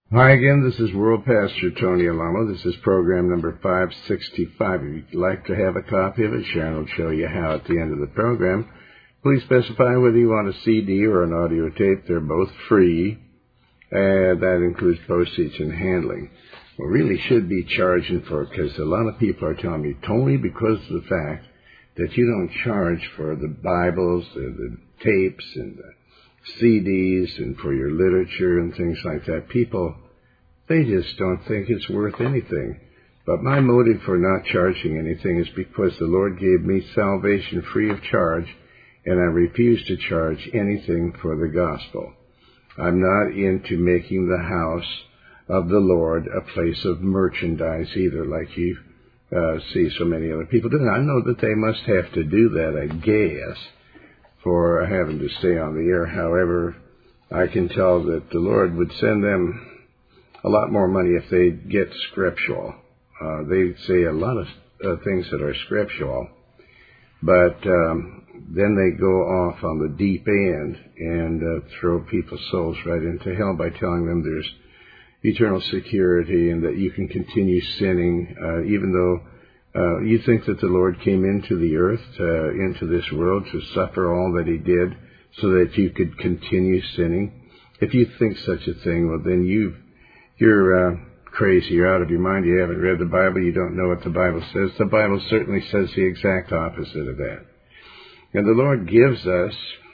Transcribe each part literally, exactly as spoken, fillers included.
Hi again, this is World Pastor Tony Alamo. This is program number five sixty-five. If you'd like to have a copy of it, Sharon will show you how at the end of the program. Please specify whether you want a C D or an audio tape. They're both free, and that includes postage and handling. We really should be charging for it because a lot of people are telling me, Tony, because of the fact that you don't charge for the Bibles, and the tapes, and the C Ds, and for your literature and things like that. People, they just don't think it's worth anything. But my motive for not charging anything is because the Lord gave me salvation free of charge, and I refuse to charge anything for the gospel. I'm not into making the house of the Lord a place of merchandise either, like you uh, see so many other people do. I know that they must have to do that, I guess, for having to stay on the air. However, I can tell that the Lord would send them a lot more money if they get scriptural. Uh, they say a lot of uh, things that are scriptural, but um, then they go off on the deep end and uh, throw people's souls right into hell by telling them there's eternal security and that you can continue sinning, uh, even though Uh, you think that the Lord came into the earth, uh, into this world, to suffer all that he did so that you could continue sinning? If you think such a thing, well, then you've, you're uh, crazy. You're out of your mind. You haven't read the Bible. You don't know what the Bible says. The Bible certainly says the exact opposite of that. And the Lord gives us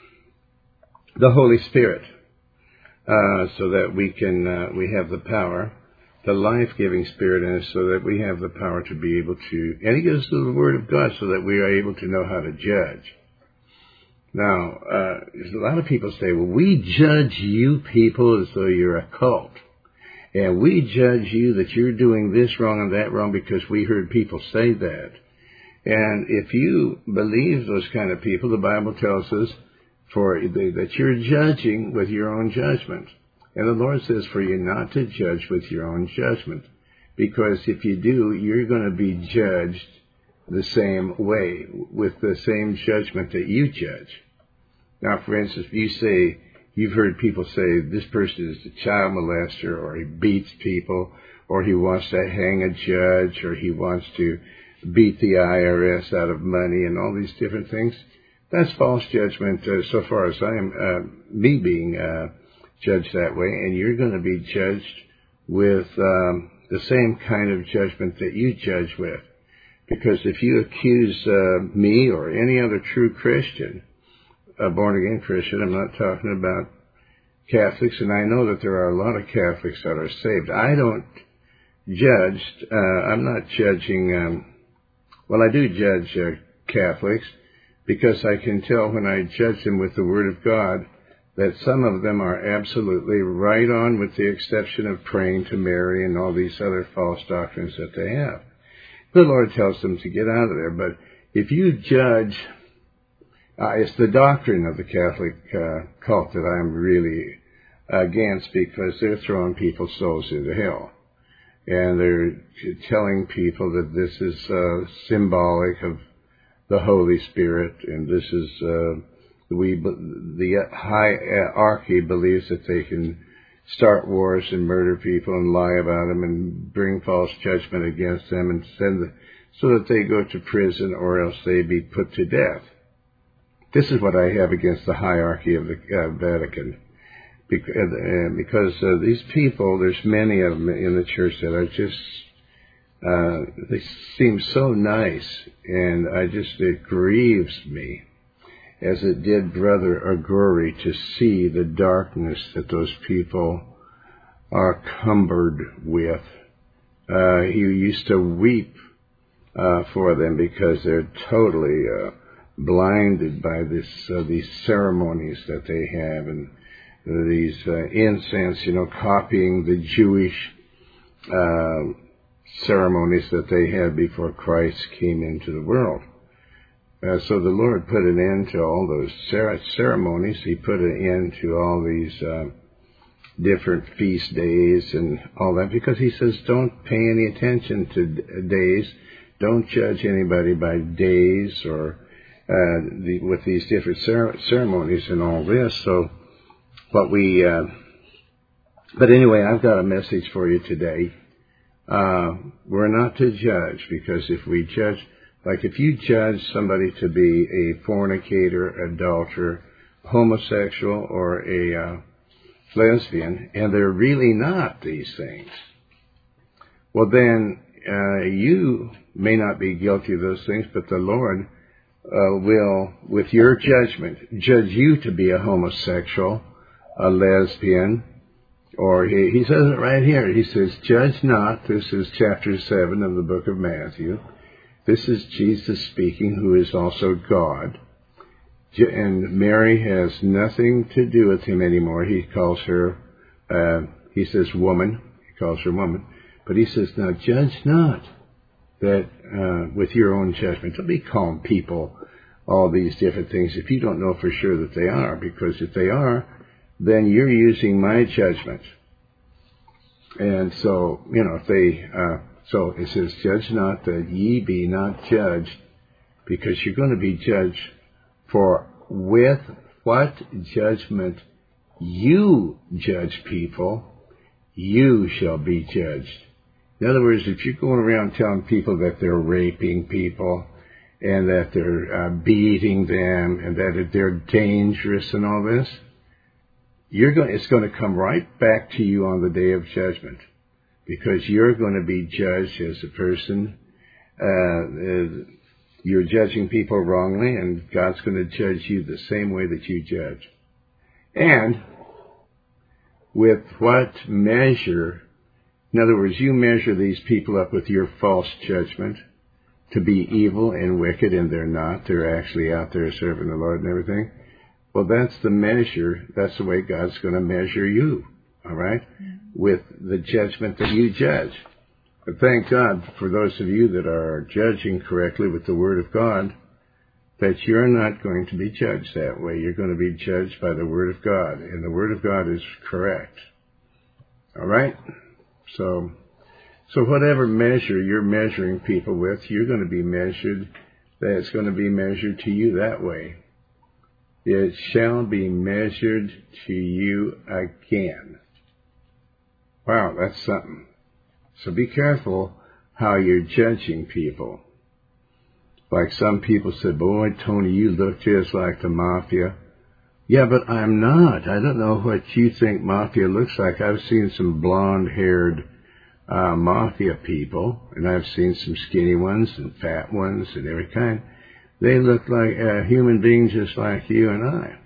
the Holy Spirit uh, so that we can uh, we have the power, the life-giving Spirit in us, so that we have the power to be able to, and he gives us the Word of God so that we are able to know how to judge. Now, uh, a lot of people say, well, we judge you people as though you're a cult, and we judge you that you're doing this wrong and that wrong because we heard people say that. And if you believe those kind of people, the Bible tells us for that you're judging with your own judgment. And the Lord says for you not to judge with your own judgment, because if you do, you're going to be judged the same way, with the same judgment that you judge. Now, for instance, if you say, you've heard people say this person is a child molester, or he beats people, or he wants to hang a judge, or he wants to beat the I R S out of money, and all these different things, that's false judgment uh, so far as I am, uh, me being uh judged that way, and you're going to be judged with um, the same kind of judgment that you judge with. Because if you accuse uh, me or any other true Christian, a born-again Christian, I'm not talking about Catholics, and I know that there are a lot of Catholics that are saved. I don't judge, uh, I'm not judging, um, well, I do judge uh, Catholics, because I can tell when I judge them with the Word of God that some of them are absolutely right on, with the exception of praying to Mary and all these other false doctrines that they have. The Lord tells them to get out of there. But if you judge, uh, it's the doctrine of the Catholic uh, cult that I'm really against, because they're throwing people's souls into hell. And they're telling people that this is uh, symbolic of the Holy Spirit, and this is... Uh, We, the hierarchy believes that they can start wars and murder people and lie about them and bring false judgment against them and send them so that they go to prison or else they be put to death. This is what I have against the hierarchy of the uh, Vatican. Because, uh, because uh, these people, there's many of them in the church that are just, uh, they seem so nice, and I just, it grieves me, as it did Brother Aguri, to see the darkness that those people are cumbered with. Uh, he used to weep uh, for them because they're totally uh, blinded by this uh, these ceremonies that they have, and these uh, incense, you know, copying the Jewish uh, ceremonies that they had before Christ came into the world. Uh, so the Lord put an end to all those ceremonies. He put an end to all these uh, different feast days and all that, because he says don't pay any attention to days. Don't judge anybody by days or uh, the, with these different cer- ceremonies and all this. So what we uh, But anyway, I've got a message for you today. Uh, we're not to judge, because if we judge, like if you judge somebody to be a fornicator, adulterer, homosexual, or a uh, lesbian, and they're really not these things, well then uh, you may not be guilty of those things, but the Lord uh, will, with your judgment, judge you to be a homosexual, a lesbian, or he, he says it right here. He says, judge not. This is chapter seven of the book of Matthew. This is Jesus speaking, who is also God. And Mary has nothing to do with him anymore. He calls her, uh, he says woman. He calls her woman. But he says, now judge not that uh, with your own judgment. Don't be calling people all these different things if you don't know for sure that they are. Because if they are, then you're using my judgment. And so, you know, if they, uh, so it says, judge not that ye be not judged, because you're going to be judged for with what judgment you judge people, you shall be judged. In other words, if you're going around telling people that they're raping people, and that they're uh, beating them, and that they're dangerous and all this, You're going, it's going to come right back to you on the day of judgment, because you're going to be judged as a person. Uh, you're judging people wrongly, and God's going to judge you the same way that you judge. And with what measure, in other words, you measure these people up with your false judgment to be evil and wicked, and they're not. They're actually out there serving the Lord and everything. Well, that's the measure, that's the way God's going to measure you, all right, with the judgment that you judge. But thank God for those of you that are judging correctly with the Word of God, that you're not going to be judged that way. You're going to be judged by the Word of God, and the Word of God is correct, all right? So, so whatever measure you're measuring people with, you're going to be measured, that's going to be measured to you that way. It shall be measured to you again. Wow, that's something. So be careful how you're judging people. Like some people said, boy, Tony, you look just like the mafia. Yeah, but I'm not. I don't know what you think mafia looks like. I've seen some blonde-haired uh, mafia people, and I've seen some skinny ones and fat ones and every kind. They look like uh, human beings just like you and I.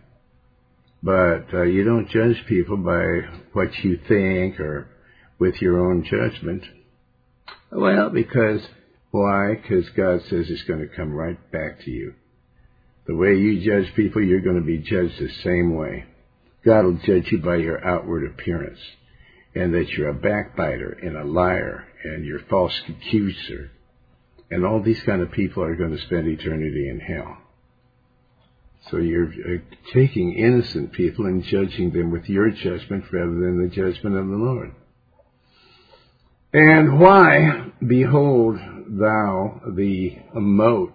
But uh, you don't judge people by what you think or with your own judgment. Well, because, why? Because God says it's going to come right back to you. The way you judge people, you're going to be judged the same way. God will judge you by your outward appearance, and that you're a backbiter and a liar and you're a false accuser. And all these kind of people are going to spend eternity in hell. So you're uh, taking innocent people and judging them with your judgment rather than the judgment of the Lord. And why behold thou the mote?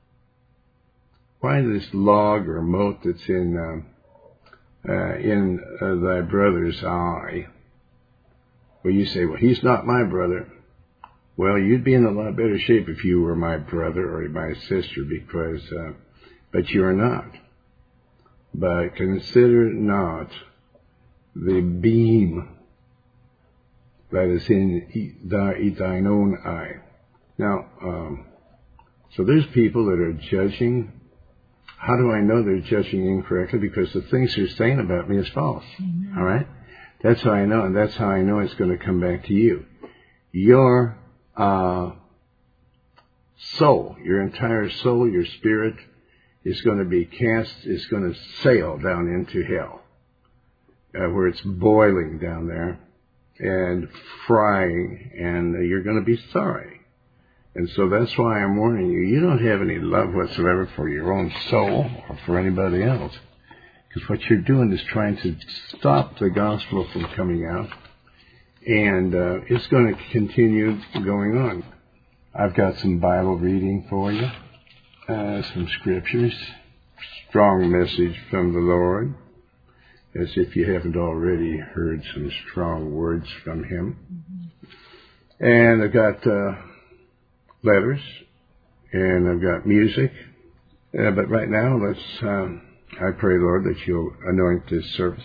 Why this log or mote that's in uh, uh, in uh, thy brother's eye? Well, you say, well, he's not my brother. Well, you'd be in a lot better shape if you were my brother or my sister, because, uh, but you're not. But consider not the beam that is in thine own eye. Now, um, so there's people that are judging. How do I know they're judging incorrectly? Because the things they're saying about me is false. Amen. All right? That's how I know, and that's how I know it's going to come back to you. Your uh, soul, your entire soul, your spirit, is going to be cast, is going to sail down into hell, uh, where it's boiling down there and frying, and you're going to be sorry. And so that's why I'm warning you. You don't have any love whatsoever for your own soul or for anybody else, because what you're doing is trying to stop the gospel from coming out, and uh, it's going to continue going on. I've got some Bible reading for you, uh, some scriptures, strong message from the Lord. as if you haven't already heard some strong words from him. Mm-hmm. And I've got uh, letters, and I've got music. Uh, but right now, let's, um, I pray, Lord, that you'll anoint this service,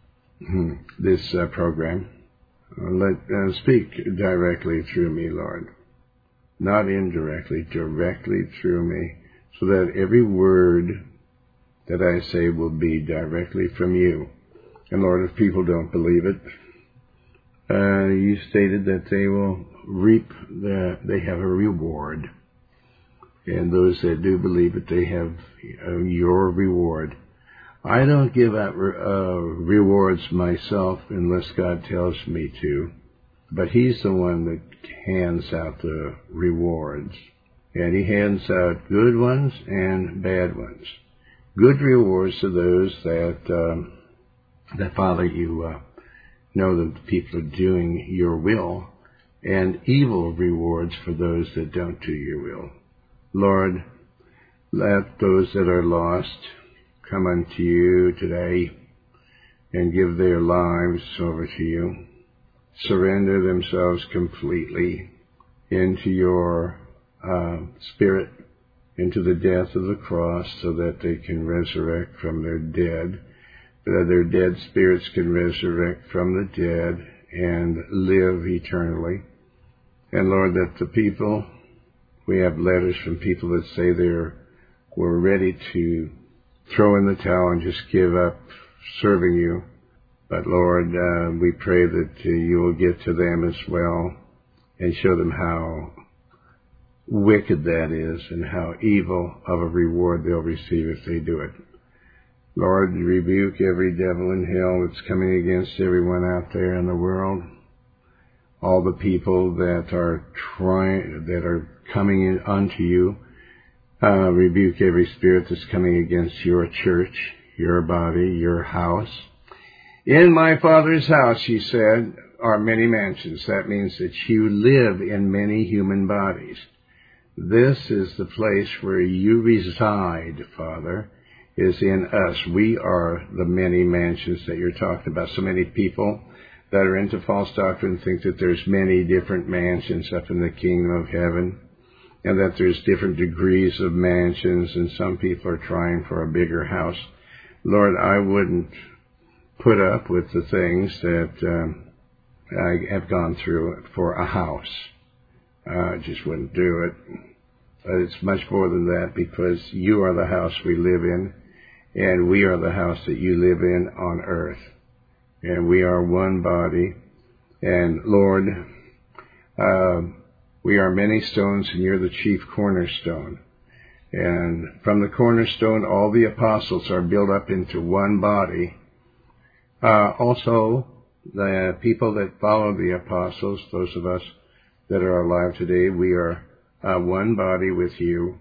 this uh, program. Uh, let uh, speak directly through me, Lord. Not indirectly, directly through me, so that every word that I say will be directly from you. And Lord, if people don't believe it, uh, you stated that they will reap the, they have a reward. And those that do believe it, they have uh, your reward. I don't give out re- uh, rewards myself unless God tells me to. But he's the one that hands out the rewards. And he hands out good ones and bad ones. Good rewards to those that, um, that Father, you uh, know that the people are doing your will. And evil rewards for those that don't do your will. Lord, let those that are lost come unto you today and give their lives over to you. Surrender themselves completely into your uh, spirit, into the death of the cross, so that they can resurrect from their dead, that their dead spirits can resurrect from the dead and live eternally. And Lord, that the people, we have letters from people that say they're were ready to throw in the towel and just give up serving you. But Lord, uh, we pray that uh, you will get to them as well and show them how wicked that is and how evil of a reward they'll receive if they do it. Lord, rebuke every devil in hell that's coming against everyone out there in the world. All the people that are trying, that are coming in unto you, uh, rebuke every spirit that's coming against your church, your body, your house. In my Father's house, he said, are many mansions. That means that you live in many human bodies. This is the place where you reside, Father, is in us. We are the many mansions that you're talking about. So many people that are into false doctrine think that there's many different mansions up in the kingdom of heaven, and that there's different degrees of mansions, and some people are trying for a bigger house. Lord, I wouldn't put up with the things that um, I have gone through for a house. I just wouldn't do it. But it's much more than that, because you are the house we live in, and we are the house that you live in on earth. And we are one body. And Lord, uh, we are many stones, and you're the chief cornerstone. And from the cornerstone, all the apostles are built up into one body. Uh, also, the people that follow the apostles, those of us that are alive today, we are uh, one body with you.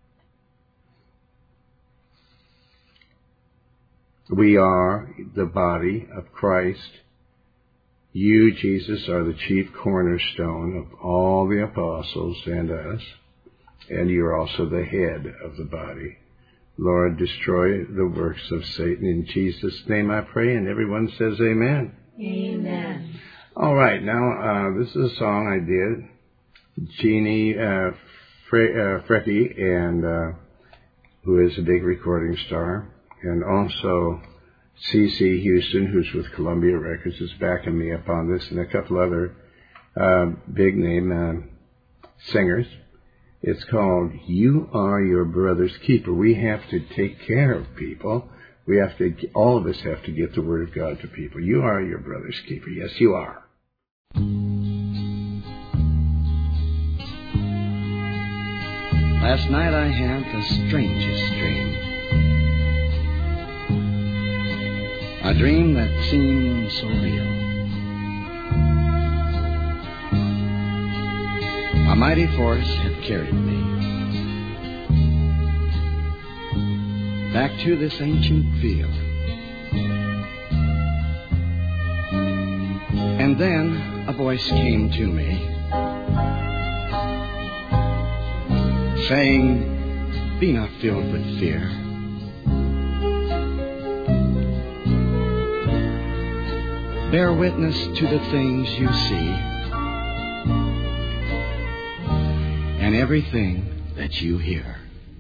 We are the body of Christ. You, Jesus, are the chief cornerstone of all the apostles and us, and you are also the head of the body. Lord, destroy the works of Satan. In Jesus' name I pray, and everyone says amen. Amen. All right, now uh, this is a song I did. Jeannie uh, Fre- uh, Frecky, and uh, who is a big recording star, and also C C Houston, who's with Columbia Records, is backing me up on this, and a couple other uh, big-name uh, singers. It's called You Are Your Brother's Keeper. We have to take care of people. We have to, all of us have to get the Word of God to people. You are your brother's keeper. Yes, you are. Last night I had the strangest dream. A dream that seemed so real. A mighty force had carried me back to this ancient field. And then a voice came to me, saying, "Be not filled with fear. bear witness to the things you see and everything that you hear.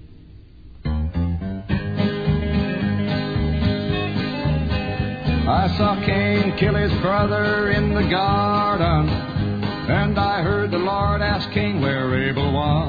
I saw Cain kill his brother in the garden, and I heard the Lord ask Cain where Abel was.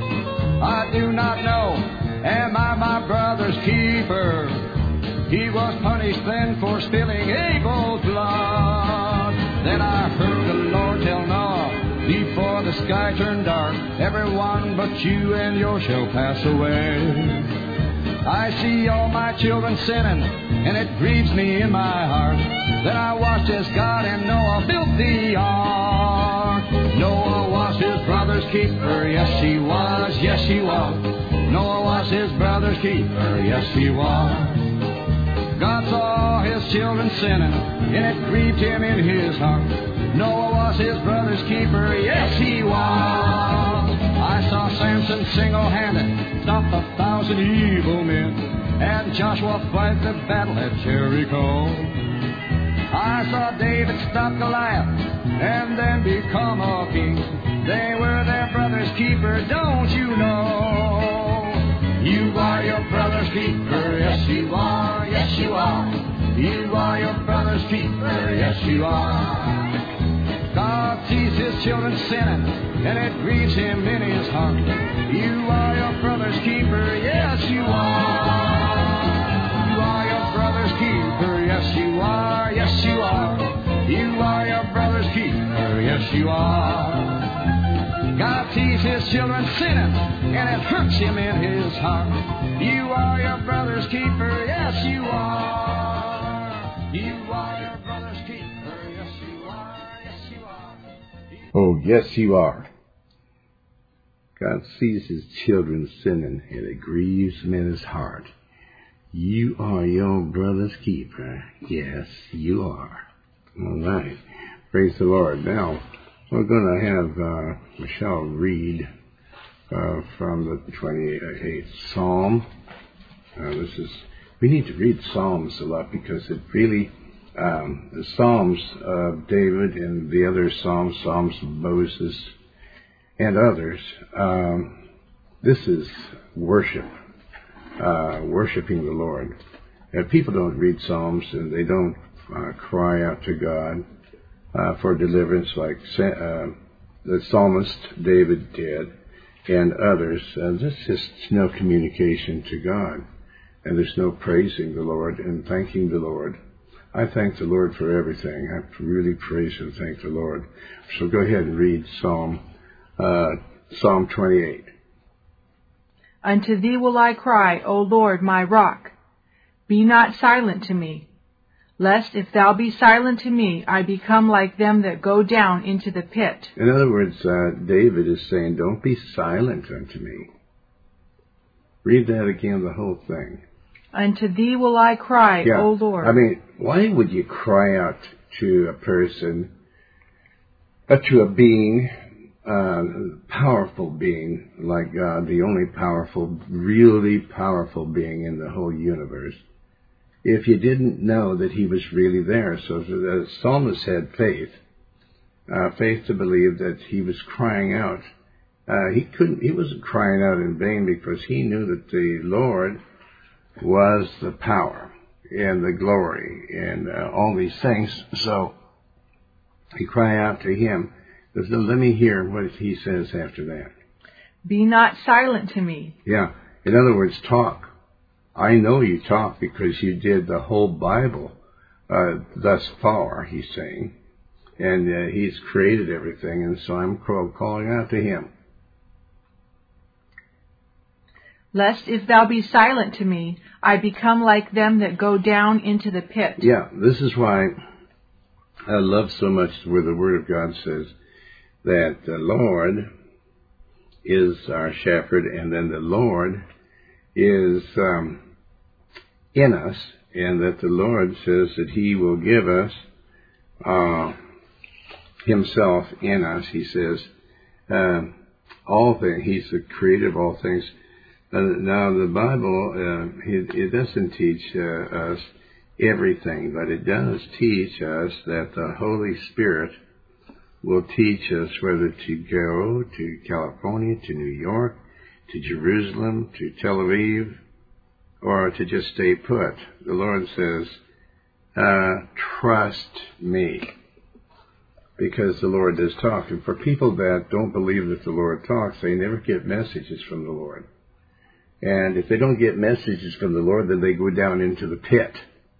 I do not know, am I my brother's keeper? He was punished then for spilling Abel's blood. Then I heard the Lord tell Noah, before the sky turned dark, everyone but you and yours shall pass away. I see all my children sinning, and it grieves me in my heart. Then I watched as God and Noah built the ark. Noah was his brother's keeper, yes he was, yes he was. Noah was his brother's keeper, yes he was. God saw his children sinning, and it grieved him in his heart. Noah was his brother's keeper, yes he was. I saw Samson single-handed stop a thousand evil men, and Joshua fight the battle at Jericho. I saw David stop Goliath and then become a king. They were their brother's keeper, don't you know? You are your brother's keeper, yes you are, yes you are. You are your brother's keeper, yes you are. God sees his children sinning, and it grieves him in his heart. You are your brother's keeper, yes you are. You are your brother's keeper, yes you are, yes you are. You are your brother's keeper, yes you are. God sees his children sinning, and it hurts him in his heart. You are your brother's keeper, yes you are. You are your brother's keeper, yes you are, yes you are. Oh, yes, you are. God sees his children sinning, and it grieves him in his heart. You are your brother's keeper. Yes, you are. All right. Praise the Lord. Now, we're going to have uh, Michelle read uh, from the twenty-eighth Psalm. Uh, this is we need to read Psalms a lot because it really um, the Psalms of David and the other Psalms, Psalms of Moses and others. Um, this is worship, uh, worshiping the Lord. And people don't read Psalms and they don't uh, cry out to God Uh, for deliverance like uh, the psalmist David did and others. Uh, there's just no communication to God, and there's no praising the Lord and thanking the Lord. I thank the Lord for everything. I really praise and thank the Lord. So go ahead and read Psalm uh, Psalm twenty-eight. Unto thee will I cry, O Lord, my rock. Be not silent to me. Lest if thou be silent to me, I become like them that go down into the pit. In other words, uh, David is saying, don't be silent unto me. Read that again, the whole thing. Unto thee will I cry, yeah. O Lord. I mean, why would you cry out to a person, uh, to a being, uh, powerful being like God, the only powerful, really powerful being in the whole universe, if you didn't know that he was really there? So the psalmist had faith, uh, faith to believe that he was crying out. Uh, he couldn't, he wasn't crying out in vain because he knew that the Lord was the power and the glory and uh, all these things. So he cried out to him. So let me hear what he says after that. Be not silent to me. Yeah. In other words, talk. I know you talk because you did the whole Bible uh, thus far, he's saying. And uh, he's created everything, and so I'm calling out to him. Lest if thou be silent to me, I become like them that go down into the pit. Yeah, this is why I love so much where the Word of God says that the Lord is our shepherd, and then the Lord is um, in us, and that the Lord says that he will give us uh, himself in us. He says uh, all things. He's the creator of all things. Uh, now the Bible, uh, it, it doesn't teach uh, us everything, but it does teach us that the Holy Spirit will teach us whether to go to California, to New York, to Jerusalem, to Tel Aviv, or to just stay put. The Lord says, uh, trust me, because the Lord does talk. And for people that don't believe that the Lord talks, they never get messages from the Lord. And if they don't get messages from the Lord, then they go down into the pit.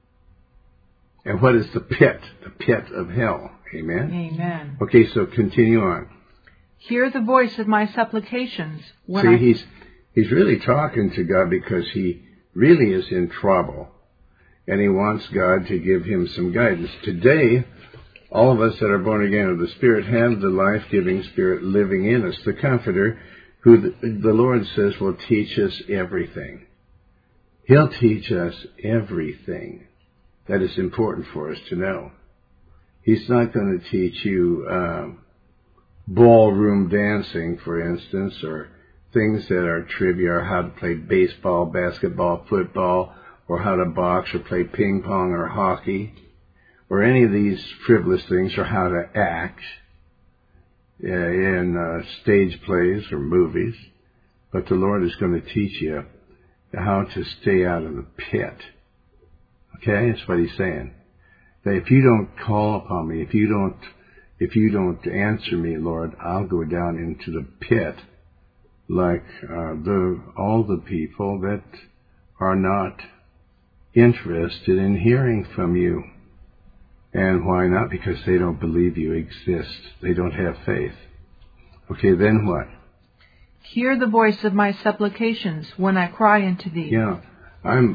And what is the pit? The pit of hell. Amen? Amen. Okay, so continue on. Hear the voice of my supplications. When See, I... he's he's really talking to God because he really is in trouble. And he wants God to give him some guidance. Today, all of us that are born again of the Spirit have the life-giving Spirit living in us, the Comforter, who the, the Lord says will teach us everything. He'll teach us everything that is important for us to know. He's not going to teach you uh, ballroom dancing, for instance, or things that are trivia, or how to play baseball, basketball, football, or how to box or play ping pong or hockey, or any of these frivolous things, or how to act uh, in uh, stage plays or movies. But the Lord is going to teach you how to stay out of the pit. Okay, that's what he's saying. That if you don't call upon me, if you don't, if you don't answer me, Lord, I'll go down into the pit, like uh, the all the people that are not interested in hearing from you. And why not? Because they don't believe you exist. They don't have faith. Okay, then what? Hear the voice of my supplications when I cry unto thee. Yeah, I'm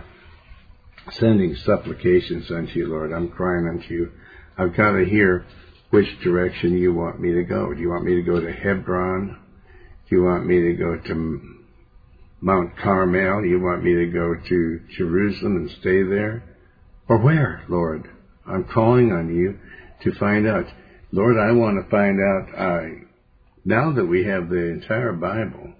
sending supplications unto you, Lord. I'm crying unto you. I've got to hear which direction you want me to go. Do you want me to go to Hebron? Do you want me to go to Mount Carmel? Do you want me to go to Jerusalem and stay there? Or where, Lord? I'm calling on you to find out. Lord, I want to find out, uh, now that we have the entire Bible,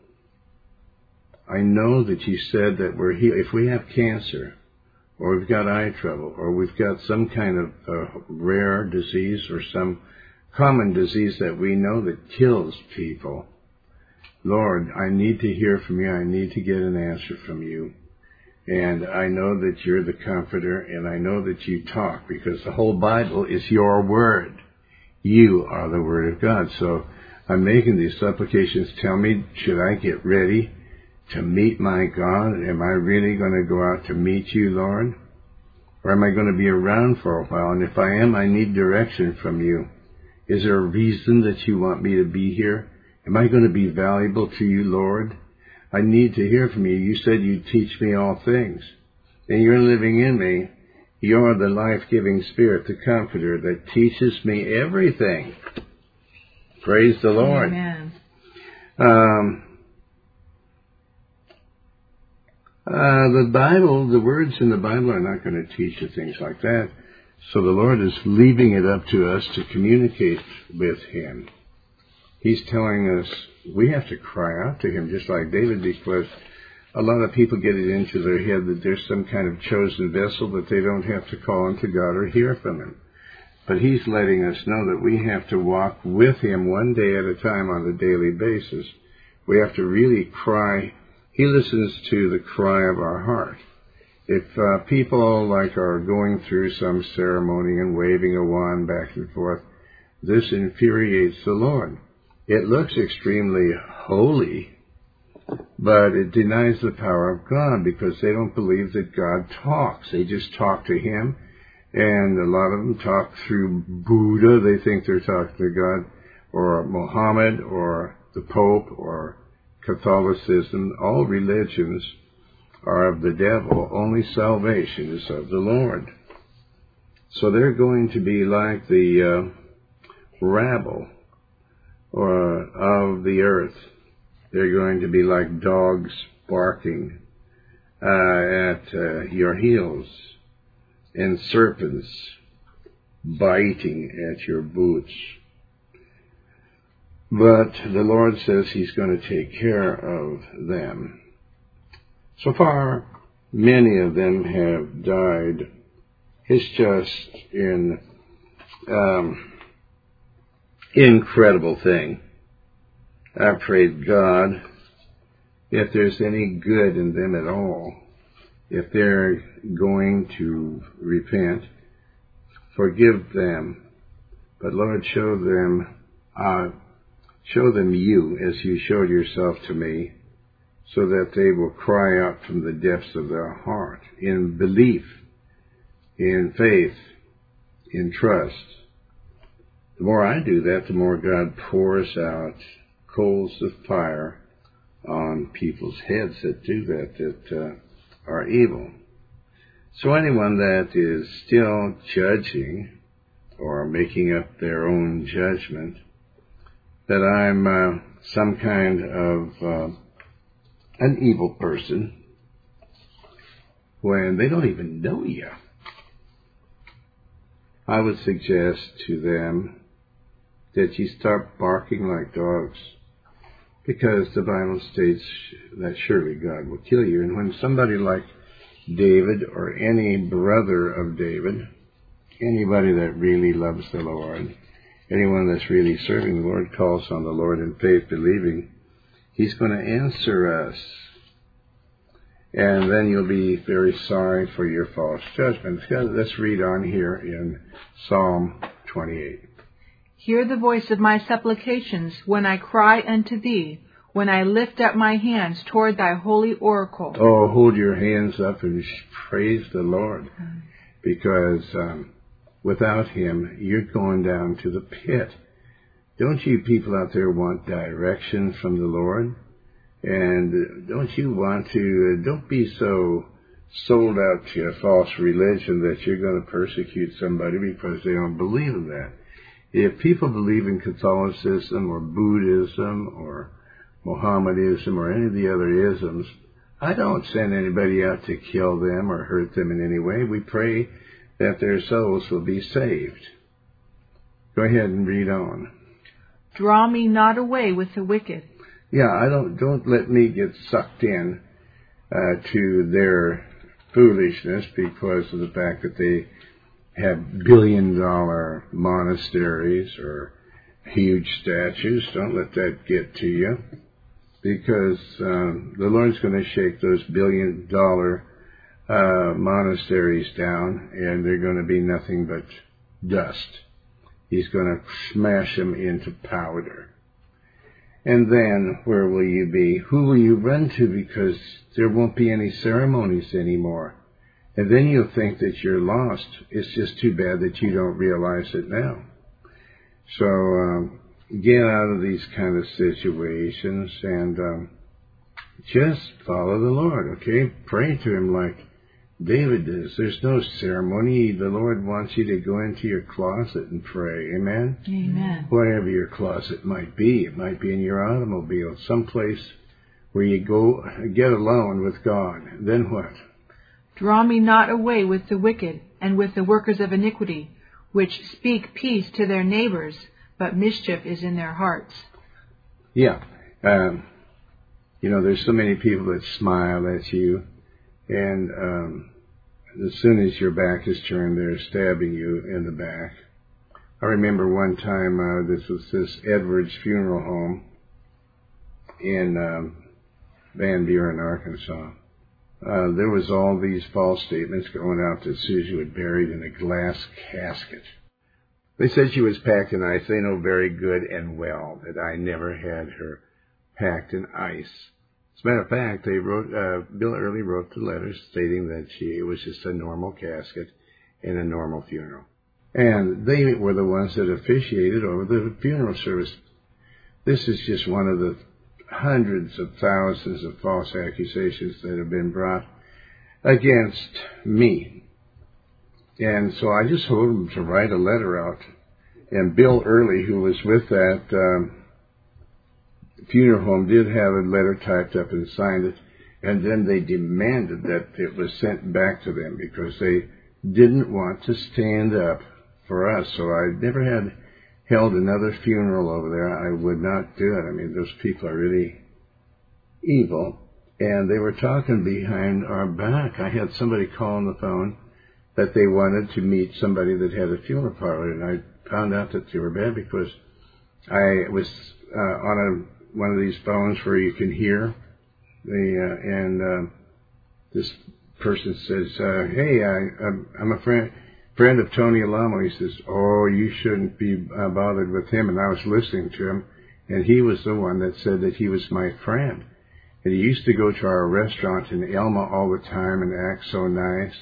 I know that you said that we're healed. If we have cancer, or we've got eye trouble, or we've got some kind of uh, rare disease or some common disease that we know that kills people, Lord, I need to hear from you. I need to get an answer from you. And I know that you're the Comforter, and I know that you talk, because the whole Bible is your word. You are the Word of God. So I'm making these supplications. Tell me, should I get ready to meet my God? Am I really going to go out to meet you, Lord? Or am I going to be around for a while? And if I am, I need direction from you. Is there a reason that you want me to be here? Am I going to be valuable to you, Lord? I need to hear from you. You said you'd teach me all things. And you're living in me. You're the life-giving Spirit, the Comforter, that teaches me everything. Praise the Lord. Amen. Um, uh, the Bible, the words in the Bible are not going to teach you things like that. So the Lord is leaving it up to us to communicate with Him. He's telling us we have to cry out to Him, just like David, because a lot of people get it into their head that there's some kind of chosen vessel that they don't have to call unto God or hear from Him. But He's letting us know that we have to walk with Him one day at a time on a daily basis. We have to really cry. He listens to the cry of our heart. If uh, people like are going through some ceremony and waving a wand back and forth, this infuriates the Lord. It looks extremely holy, but it denies the power of God, because they don't believe that God talks. They just talk to Him, and a lot of them talk through Buddha. They think they're talking to God, or Muhammad, or the Pope, or Catholicism. All religions are of the devil. Only salvation is of the Lord. So they're going to be like the uh, rabble or of the earth. They're going to be like dogs barking uh, at uh, your heels, and serpents biting at your boots. But the Lord says He's going to take care of them. So far, many of them have died It's just an um, incredible thing. I prayed, God, if there's any good in them at all, if they're going to repent, forgive them. But Lord, show them, uh, show them you as you showed yourself to me, so that they will cry out from the depths of their heart in belief, in faith, in trust. The more I do that, the more God pours out coals of fire on people's heads that do that, that uh, are evil. So anyone that is still judging or making up their own judgment, that I'm uh, some kind of uh, an evil person, when they don't even know you, I would suggest to them that you start barking like dogs, because the Bible states that surely God will kill you. And when somebody like David, or any brother of David, anybody that really loves the Lord, anyone that's really serving the Lord, calls on the Lord in faith, believing, He's going to answer us. And then you'll be very sorry for your false judgments. Let's read on here in Psalm twenty-eight. Hear the voice of my supplications when I cry unto thee, when I lift up my hands toward thy holy oracle. Oh, hold your hands up and praise the Lord, because um, without Him, you're going down to the pit. Don't you people out there want direction from the Lord? And don't you want to, uh, don't be so sold out to a false religion that you're going to persecute somebody because they don't believe in that. If people believe in Catholicism or Buddhism or Mohammedanism or any of the other isms, I don't send anybody out to kill them or hurt them in any way. We pray that their souls will be saved. Go ahead and read on. Draw me not away with the wicked. Yeah, I don't, don't let me get sucked in uh, to their foolishness because of the fact that they have billion dollar monasteries or huge statues. Don't let that get to you, because um, the Lord's going to shake those billion dollar uh, monasteries down, and they're going to be nothing but dust. He's going to smash them into powder. And then where will you be? Who will you run to? Because there won't be any ceremonies anymore. And then you'll think that you're lost. It's just too bad that you don't realize it now. So um, get out of these kind of situations and um, just follow the Lord, okay? Pray to Him like David does. There's no ceremony. The Lord wants you to go into your closet and pray. Amen? Amen. Whatever your closet might be. It might be in your automobile, someplace where you go get alone with God. Then what? Draw me not away with the wicked and with the workers of iniquity, which speak peace to their neighbors, but mischief is in their hearts. Yeah. Um, you know, there's so many people that smile at you, and um, as soon as your back is turned, they're stabbing you in the back. I remember one time, uh, this was this Edwards Funeral Home in um, Van Buren, Arkansas. Uh, there was all these false statements going out that Susie was buried in a glass casket. They said she was packed in ice. They know very good and well that I never had her packed in ice. As a matter of fact, they wrote, uh, Bill Early wrote the letter stating that she, it was just a normal casket and a normal funeral. And they were the ones that officiated over the funeral service. This is just one of the hundreds of thousands of false accusations that have been brought against me. And so I just told them to write a letter out. And Bill Early, who was with that um, funeral home, did have a letter typed up and signed it. And then they demanded that it was sent back to them because they didn't want to stand up for us. So I never had held another funeral over there. I would not do it. I mean, those people are really evil. And they were talking behind our back. I had somebody call on the phone that they wanted to meet somebody that had a funeral parlor, and I found out that they were bad because I was uh, on a one of these phones where you can hear the uh, and uh, this person says, uh, "Hey, I, I'm, I'm a friend friend of Tony Alamo." He says, "Oh, you shouldn't be uh, bothered with him." And I was listening to him, and he was the one that said that he was my friend, and he used to go to our restaurant in Elma all the time and act so nice.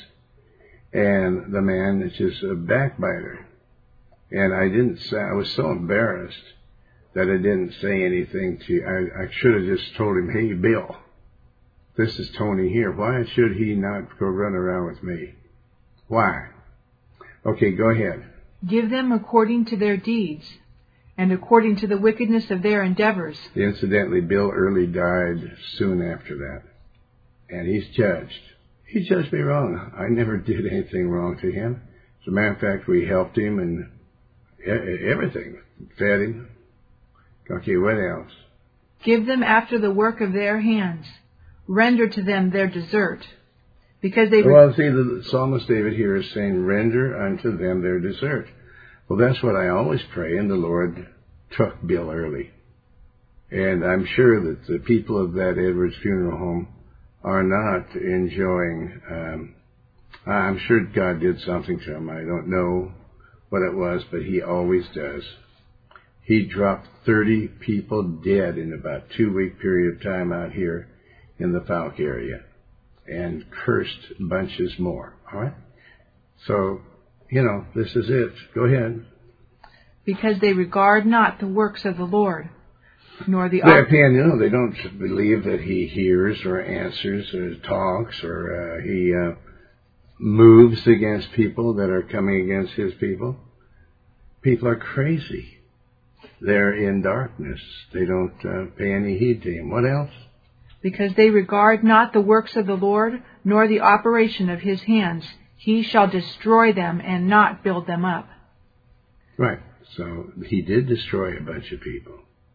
And the man is just a backbiter. And I didn't say, I was so embarrassed that I didn't say anything to, I, I should have just told him, "Hey, Bill, this is Tony here. Why should he not go run around with me? Why?" Okay, go ahead. Give them according to their deeds, and according to the wickedness of their endeavors. Incidentally, Bill Early died soon after that. And he's judged. He judged me wrong. I never did anything wrong to him. As a matter of fact, we helped him and everything. Fed him. Okay, what else? Give them after the work of their hands. Render to them their desert. Because they... Well, see, the psalmist David here is saying, render unto them their desert. Well, that's what I always pray, and the Lord took Bill Early. And I'm sure that the people of that Edwards Funeral Home are not enjoying, um, I'm sure God did something to him. I don't know what it was, but he always does. He dropped thirty people dead in about a two-week period of time out here in the Falk area and cursed bunches more. All right? So, you know, this is it. Go ahead. Because they regard not the works of the Lord, nor the They're paying, you know, they don't believe that he hears or answers or talks or uh, he uh, moves against people that are coming against his people. People are crazy. They're in darkness. They don't uh, pay any heed to him. What else? Because they regard not the works of the Lord, nor the operation of his hands. He shall destroy them and not build them up. Right. So he did destroy a bunch of people.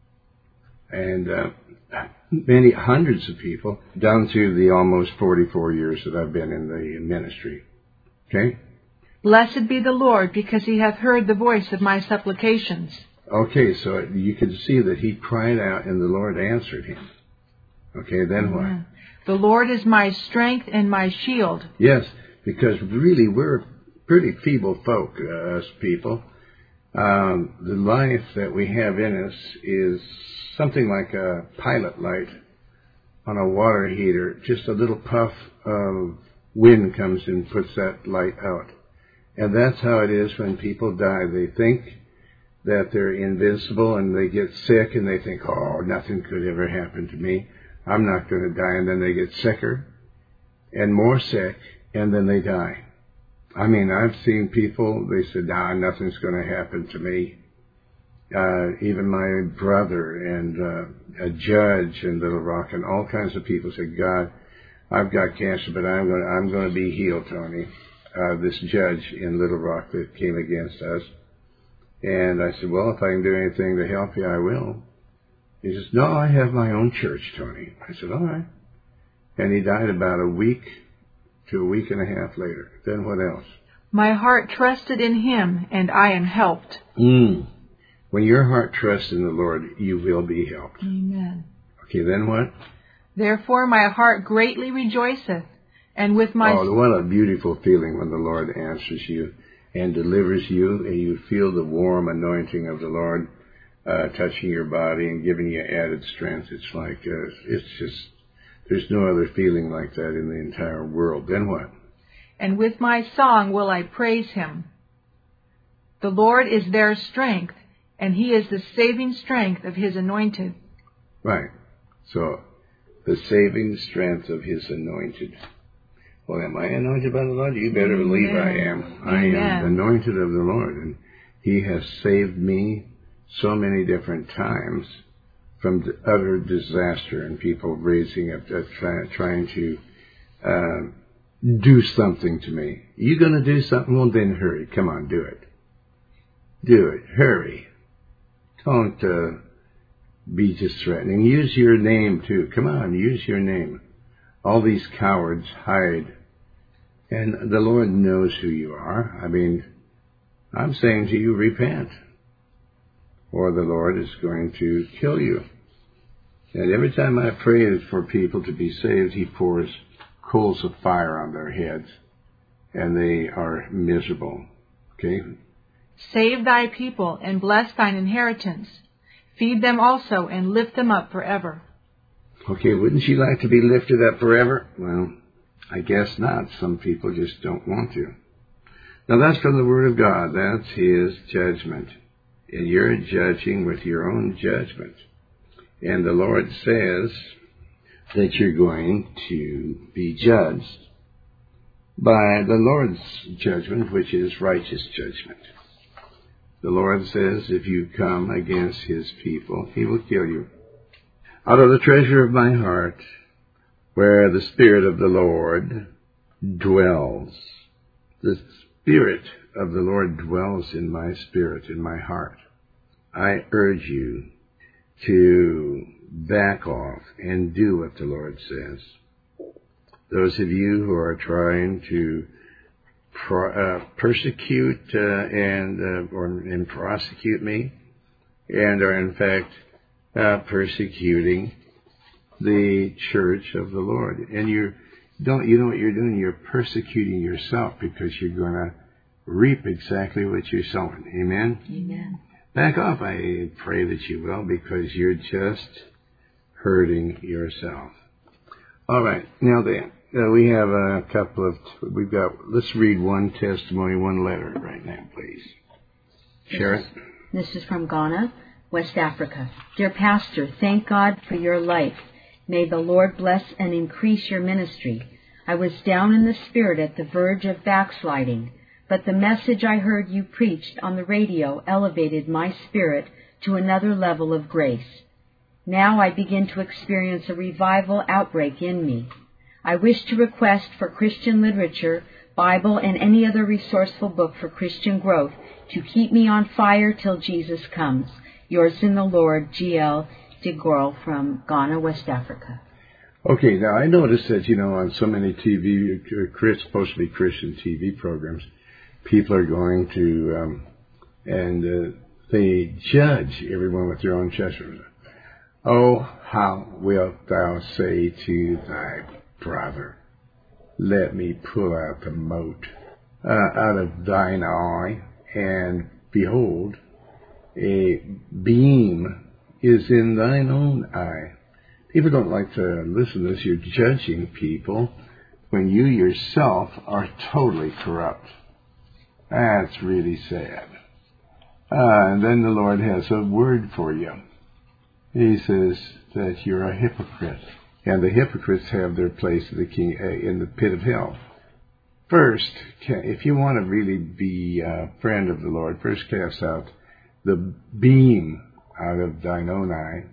And uh, many hundreds of people, down to the almost forty-four years that I've been in the ministry. Okay? Blessed be the Lord, because he hath heard the voice of my supplications. Okay, so you can see that he cried out and the Lord answered him. Okay, then Amen. what? The Lord is my strength and my shield. Yes, because really we're pretty feeble folk, uh, us people. Um, the life that we have in us is something like a pilot light on a water heater. Just a little puff of wind comes and puts that light out. And that's how it is when people die. They think that they're invincible and they get sick and they think, "Oh, nothing could ever happen to me. I'm not going to die." And then they get sicker and more sick and then they die. I mean, I've seen people, they said, "Nah, nothing's going to happen to me." Uh, even my brother and uh, a judge in Little Rock and all kinds of people said, "God, I've got cancer, but I'm going to, I'm going to be healed, Tony." Uh, this judge in Little Rock that came against us. And I said, "Well, if I can do anything to help you, I will." He says, "No, I have my own church, Tony." I said, "All right." And he died about a week to a week and a half later. Then what else? My heart trusted in him, and I am helped. Mm. When your heart trusts in the Lord, you will be helped. Amen. Okay, then what? Therefore my heart greatly rejoiceth, and with my... Oh, what a beautiful feeling when the Lord answers you and delivers you, and you feel the warm anointing of the Lord uh, touching your body and giving you added strength. It's like, uh, it's just, there's no other feeling like that in the entire world. Then what? And with my song will I praise him. The Lord is their strength, and he is the saving strength of his anointed. Right. So, the saving strength of his anointed. Well, am I anointed by the Lord? You better Amen. believe I am. I Amen. am anointed of the Lord, and he has saved me so many different times from utter disaster and people raising up, uh, try, trying to uh, do something to me. You going to do something? Well, then hurry. Come on, do it. Do it. Hurry. Don't uh, be just threatening. Use your name, too. Come on, use your name. All these cowards hide And the Lord knows who you are. I mean, I'm saying to you, repent, or the Lord is going to kill you. And every time I pray for people to be saved, He pours coals of fire on their heads, and they are miserable. Okay? Save thy people and bless thine inheritance. Feed them also and lift them up forever. Okay, wouldn't you like to be lifted up forever? Well, I guess not. Some people just don't want to. Now that's from the Word of God. That's His judgment. And you're judging with your own judgment. And the Lord says that you're going to be judged by the Lord's judgment, which is righteous judgment. The Lord says if you come against His people, He will kill you. Out of the treasure of my heart, where the Spirit of the Lord dwells, the Spirit of the Lord dwells in my spirit, in my heart. I urge you to back off and do what the Lord says. Those of you who are trying to pro- uh, persecute uh, and uh, or and prosecute me, and are in fact uh, persecuting the church of the Lord, and you don't, you know what you're doing? You're persecuting yourself because you're going to reap exactly what you're sowing. Amen. Amen. Back off, I pray that you will, because you're just hurting yourself. All right, now then, uh, we have a couple of, we've got, let's read one testimony, one letter right now, please. Sharon? This is from Ghana, West Africa. Dear Pastor, thank God for your life. May the Lord bless and increase your ministry. I was down in the spirit at the verge of backsliding, but the message I heard you preached on the radio elevated my spirit to another level of grace. Now I begin to experience a revival outbreak in me. I wish to request for Christian literature, Bible, and any other resourceful book for Christian growth to keep me on fire till Jesus comes. Yours in the Lord, G L Digorl from Ghana, West Africa. Okay, now I noticed that, you know, on so many T V, supposed to be Christian T V programs, people are going to, um, and uh, they judge everyone with their own judgment. Oh, how wilt thou say to thy brother, let me pull out the mote uh, out of thine eye, and behold, a beam is in thine own eye. People don't like to listen to this. You're judging people when you yourself are totally corrupt. That's really sad. Uh, and then the Lord has a word for you. He says that you're a hypocrite. And the hypocrites have their place in the, king, uh, in the pit of hell. First, if you want to really be a friend of the Lord, first cast out the beam out of thine own eye.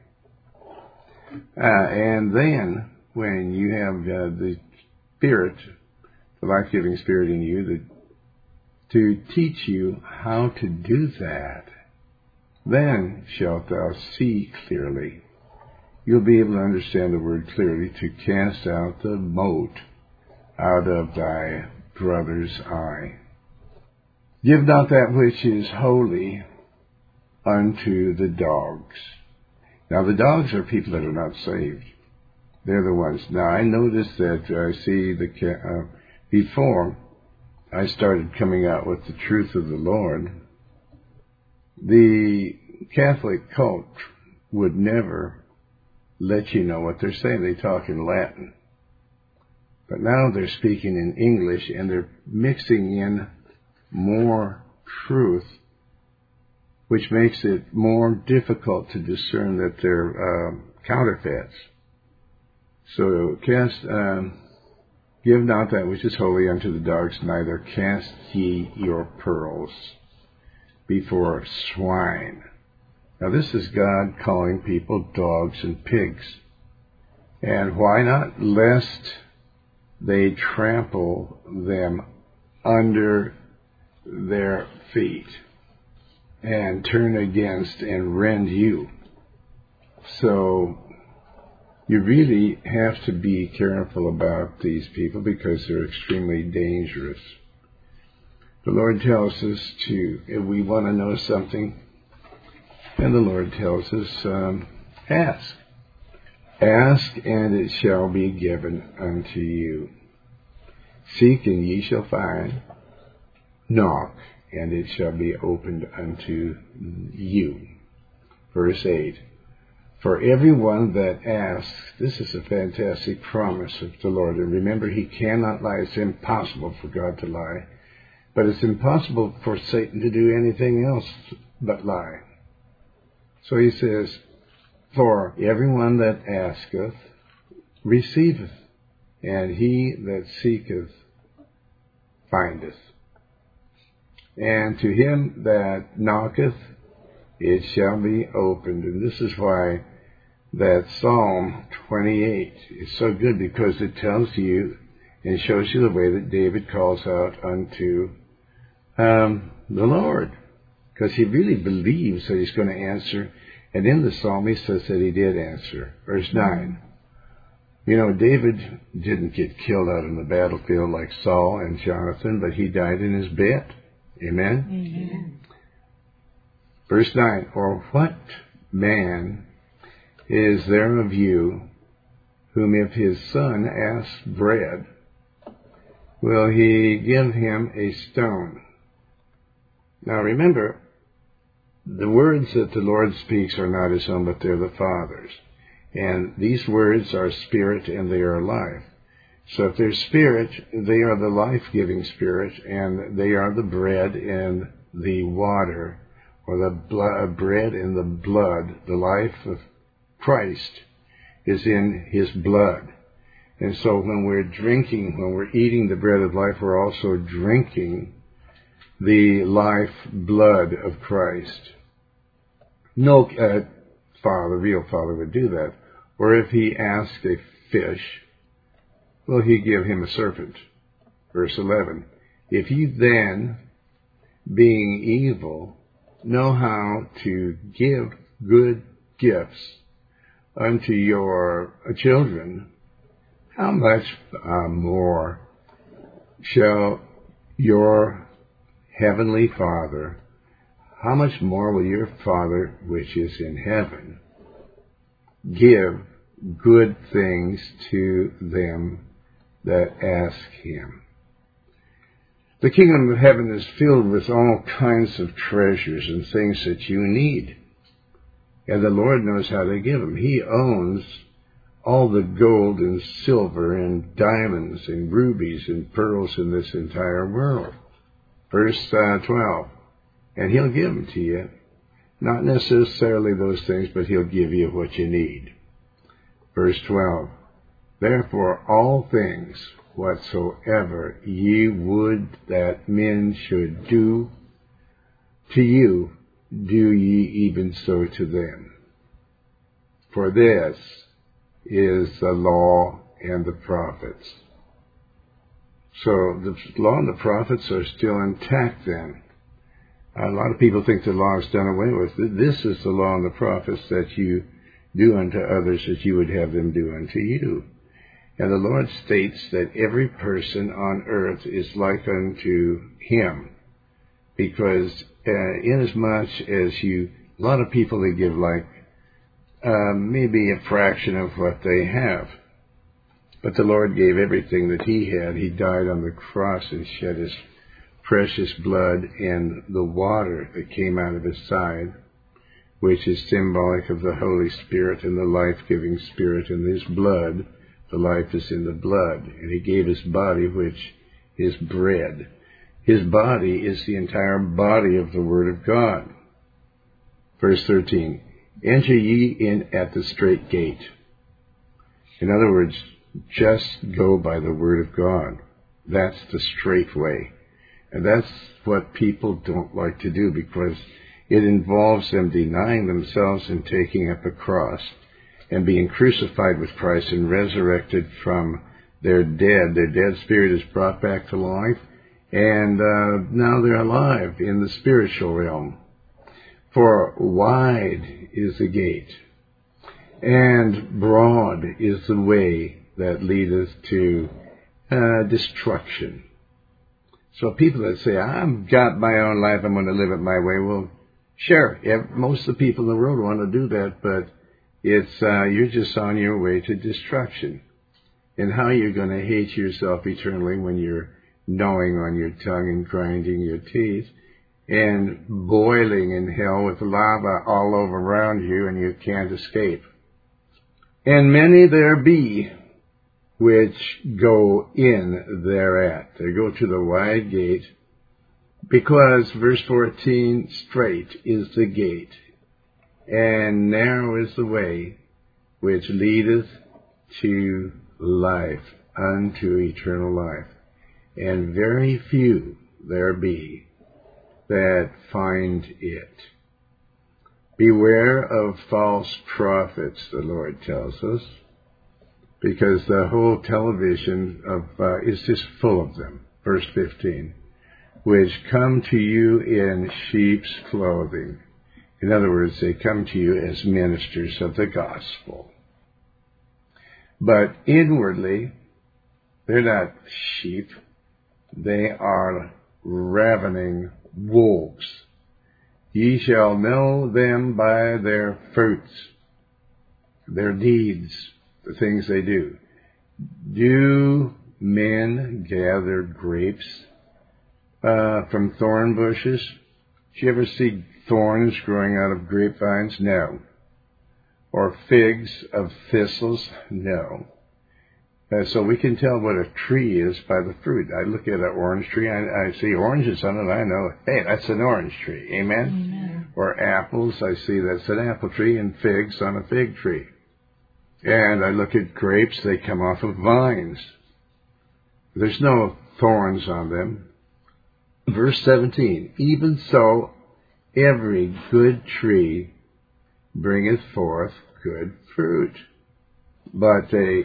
Uh, and then, when you have uh, the Spirit, the life-giving Spirit in you, the, to teach you how to do that, then shalt thou see clearly. You'll be able to understand the word clearly, to cast out the mote out of thy brother's eye. Give not that which is holy unto the dogs. Now, the dogs are people that are not saved. They're the ones. Now, I noticed that I see the uh, before I started coming out with the truth of the Lord, the Catholic cult would never let you know what they're saying. They talk in Latin. But now they're speaking in English, and they're mixing in more truth, which makes it more difficult to discern that they're uh, counterfeits. So cast, um, give not that which is holy unto the dogs, neither cast ye your pearls before swine. Now this is God calling people dogs and pigs. And why not? Lest they trample them under their feet and turn against and rend you. So You really have to be careful about these people because they're extremely dangerous. The Lord tells us to, if we want to know something, and the Lord tells us, um, ask. Ask, and it shall be given unto you. Seek, and ye shall find. Knock, and it shall be opened unto you. Verse eight. For everyone that asks, this is a fantastic promise of the Lord. And remember, He cannot lie. It's impossible for God to lie. But it's impossible for Satan to do anything else but lie. So He says, for everyone that asketh, receiveth, and he that seeketh, findeth. And to him that knocketh, it shall be opened. And this is why that Psalm twenty-eight is so good, because it tells you and shows you the way that David calls out unto um, the Lord. Because he really believes that He's going to answer. And in the Psalm he says that He did answer. Verse nine. You know, David didn't get killed out on the battlefield like Saul and Jonathan, but he died in his bed. Amen? Amen. Verse nine. Or what man is there of you whom if his son asks bread, will he give him a stone? Now remember, the words that the Lord speaks are not His own, but they're the Father's. And these words are spirit and they are life. So if they're spirit, they are the life-giving spirit, and they are the bread and the water, or the blood, bread and the blood. The life of Christ is in His blood. And so when we're drinking, when we're eating the bread of life, we're also drinking the life blood of Christ. No uh, father, real father, would do that. Or if he asked a fish, will he give him a serpent? Verse eleven. If you then, being evil, know how to give good gifts unto your children, how much uh, more shall your Heavenly Father, how much more will your Father which is in heaven give good things to them that ask Him? The kingdom of heaven is filled with all kinds of treasures and things that you need. And the Lord knows how to give them. He owns all the gold and silver and diamonds and rubies and pearls in this entire world. Verse uh, twelve. And He'll give them to you. Not necessarily those things, but He'll give you what you need. Verse twelve. Therefore all things whatsoever ye would that men should do to you, do ye even so to them. For this is the law and the prophets. So the law and the prophets are still intact then. A lot of people think the law is done away with. This is the law and the prophets, that you do unto others as you would have them do unto you. And the Lord states that every person on earth is like unto Him. Because uh, inasmuch as you, a lot of people, they give like uh, maybe a fraction of what they have. But the Lord gave everything that He had. He died on the cross and shed His precious blood and the water that came out of His side, which is symbolic of the Holy Spirit and the life-giving Spirit. And His blood, the life is in the blood. And He gave His body, which is bread. His body is the entire body of the Word of God. Verse thirteen. Enter ye in at the strait gate. In other words, just go by the Word of God. That's the straight way. And that's what people don't like to do, because it involves them denying themselves and taking up a cross and being crucified with Christ and resurrected from their dead. Their dead spirit is brought back to life, and uh, now they're alive in the spiritual realm. For wide is the gate, And broad is the way that leadeth to uh, destruction. So people that say, I've got my own life, I'm going to live it my way, well, sure, yeah, most of the people in the world want to do that, but it's uh, you're just on your way to destruction. And how you're going to hate yourself eternally when you're gnawing on your tongue and grinding your teeth and boiling in hell with lava all over around you, and you can't escape. And many there be which go in thereat. They go to the wide gate, because, verse fourteen, straight is the gate, and narrow is the way which leadeth to life, unto eternal life. And very few there be that find it. Beware of false prophets, the Lord tells us, because the whole television of uh, is just full of them. Verse fifteen, which come to you in sheep's clothing. In other words, they come to you as ministers of the gospel. But inwardly, they're not sheep. They are ravening wolves. Ye shall know them by their fruits, their deeds, the things they do. Do men gather grapes uh, from thorn bushes? Did you ever see thorns growing out of grapevines? No. Or figs of thistles? No. Uh, so we can tell what a tree is by the fruit. I look at an orange tree, I, I see oranges on it, I know, hey, that's an orange tree. Amen? Amen. Or apples, I see that's an apple tree, and figs on a fig tree. And I look at grapes, they come off of vines. There's no thorns on them. Verse seventeen, even so, every good tree bringeth forth good fruit, but a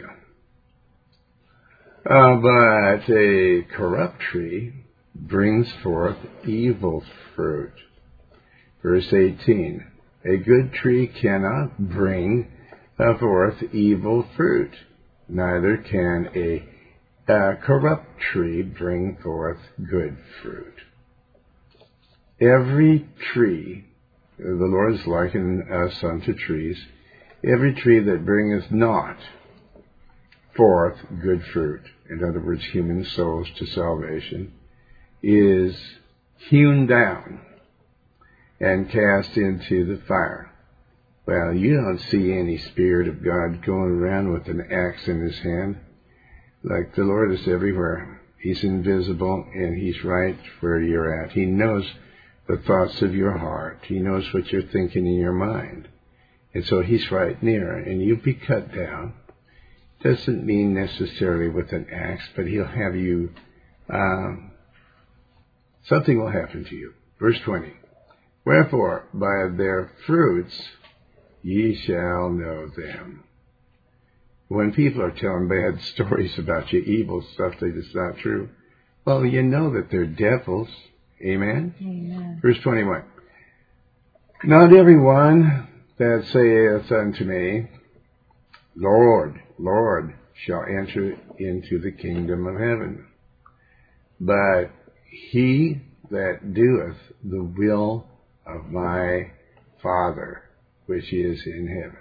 uh, but a corrupt tree brings forth evil fruit. Verse eighteen, a good tree cannot bring forth evil fruit, neither can a, a corrupt tree bring forth good fruit. Every tree, the Lord has likened us unto trees, every tree that bringeth not forth good fruit, in other words, human souls to salvation, is hewn down and cast into the fire. Well, you don't see any Spirit of God going around with an axe in his hand. Like the Lord is everywhere. He's invisible, and he's right where you're at. He knows the thoughts of your heart. He knows what you're thinking in your mind. And so he's right near, and you'll be cut down. Doesn't mean necessarily with an axe, but he'll have you, um, something will happen to you. Verse twenty, wherefore by their fruits ye shall know them. When people are telling bad stories about you, evil stuff that is not true, well, you know that they're devils. Amen? Amen. Verse twenty-one. Not every one that saith unto me, Lord, Lord, shall enter into the kingdom of heaven, but he that doeth the will of my Father, which is in heaven.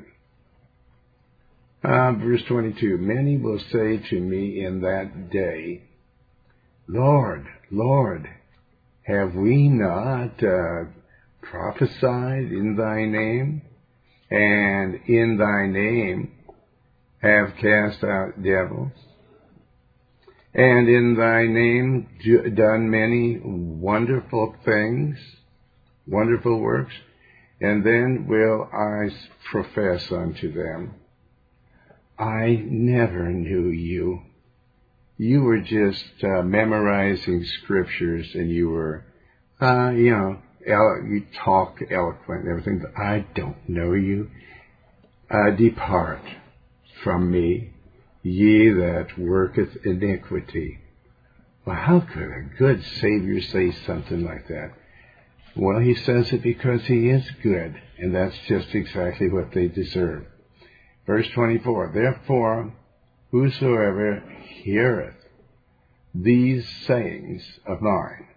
Uh, verse twenty-two, many will say to me in that day, Lord, Lord, have we not uh, prophesied in thy name, and in thy name have cast out devils, and in thy name do, done many wonderful things, wonderful works? And then will I profess unto them, I never knew you. You were just uh, memorizing scriptures, and you were, uh, you know, elo- you talk eloquent and everything, but I don't know you. Uh, depart from me, ye that worketh iniquity. Well, how could a good Savior say something like that? Well, he says it because he is good, and that's just exactly what they deserve. Verse twenty-four, therefore, whosoever heareth these sayings of mine,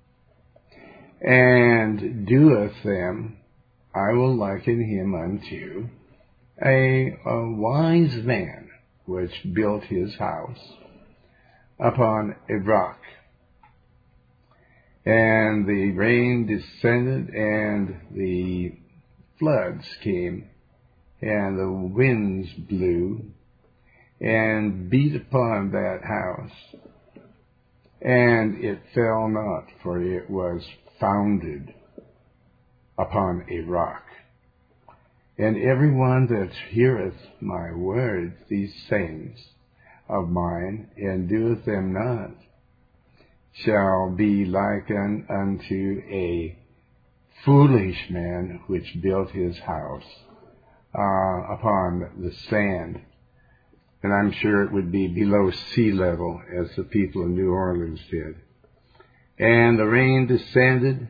and doeth them, I will liken him unto a, a wise man which built his house upon a rock. And the rain descended, and the floods came, and the winds blew, and beat upon that house. And it fell not, for it was founded upon a rock. And every one that heareth my words, these sayings of mine, and doeth them not, shall be likened unto a foolish man which built his house uh, upon the sand. And I'm sure it would be below sea level, as the people in New Orleans did. And the rain descended,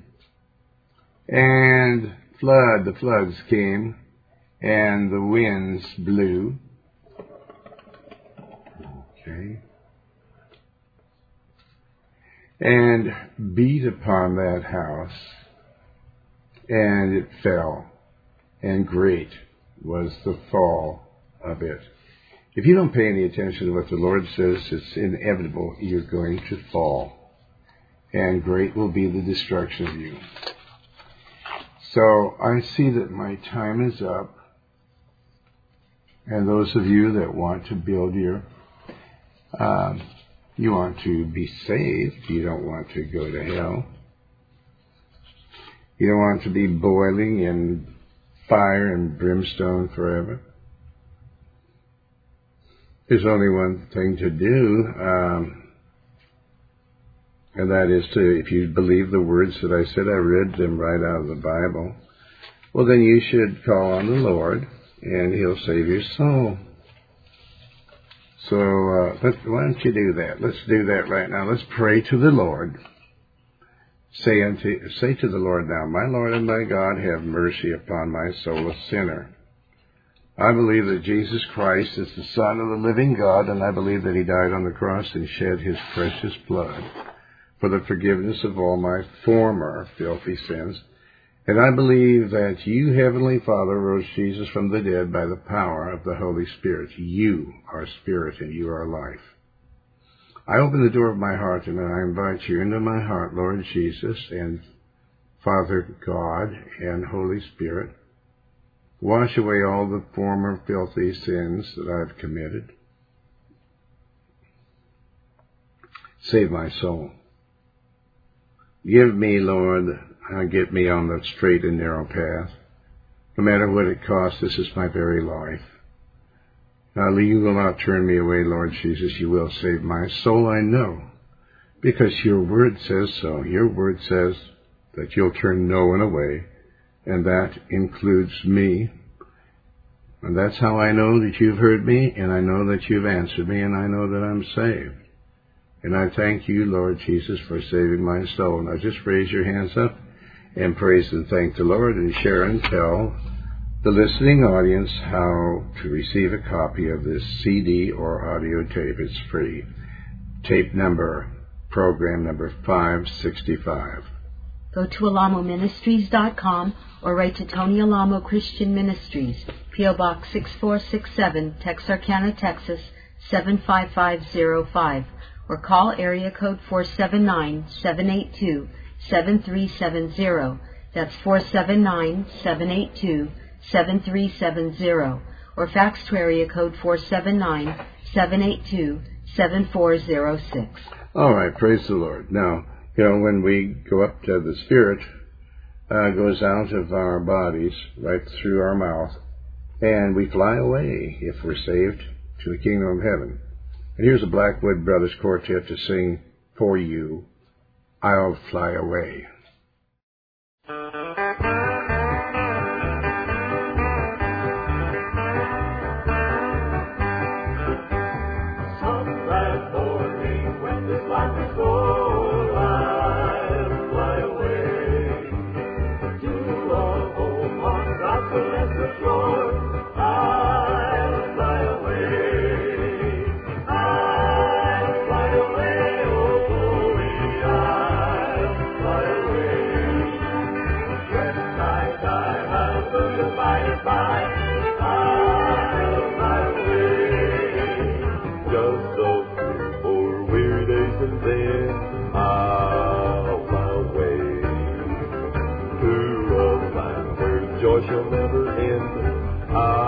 and flood, the floods came, and the winds blew. Okay. And beat upon that house, and it fell, and great was the fall of it. If you don't pay any attention to what the Lord says, it's inevitable you're going to fall, and great will be the destruction of you. So I see that my time is up, and those of you that want to build your, um, you want to be saved, you don't want to go to hell, you don't want to be boiling in fire and brimstone forever. There's only one thing to do, um, and that is to, if you believe the words that I said, I read them right out of the Bible, well, then you should call on the Lord, and He'll save your soul. So uh, let, why don't you do that? Let's do that right now. Let's pray to the Lord. Say unto, say to the Lord now, my Lord and my God, have mercy upon my soul, a sinner. I believe that Jesus Christ is the Son of the living God, and I believe that He died on the cross and shed His precious blood for the forgiveness of all my former filthy sins. And I believe that you, Heavenly Father, rose Jesus from the dead by the power of the Holy Spirit. You are Spirit and you are life. I open the door of my heart and I invite you into my heart, Lord Jesus, and Father God and Holy Spirit. Wash away all the former filthy sins that I've committed. Save my soul. Give me, Lord, uh, get me on the straight and narrow path. No matter what it costs, this is my very life. Now, you will not turn me away, Lord Jesus. You will save my soul, I know, because your word says so. Your word says that you'll turn no one away, and that includes me. And that's how I know that you've heard me, and I know that you've answered me, and I know that I'm saved. And I thank you, Lord Jesus, for saving my soul. Now just raise your hands up and praise and thank the Lord, and share and tell the listening audience how to receive a copy of this C D or audio tape. It's free. Tape number, program number five sixty-five. Go to alamo ministries dot com or write to Tony Alamo Christian Ministries, P O Box six four six seven, Texarkana, Texas seven five five zero five, or call area code four seven nine, seven eight two, seven three seven zero. That's four seven nine, seven eight two, seven three seven zero, or fax to area code four seven nine, seven eight two, seven four zero six. All right, praise the Lord. Now, you know, when we go up to the Spirit, uh, goes out of our bodies, right through our mouth, and we fly away, if we're saved, to the kingdom of heaven. And here's a Blackwood Brothers Quartet to sing for you, I'll Fly Away. I'll Uh,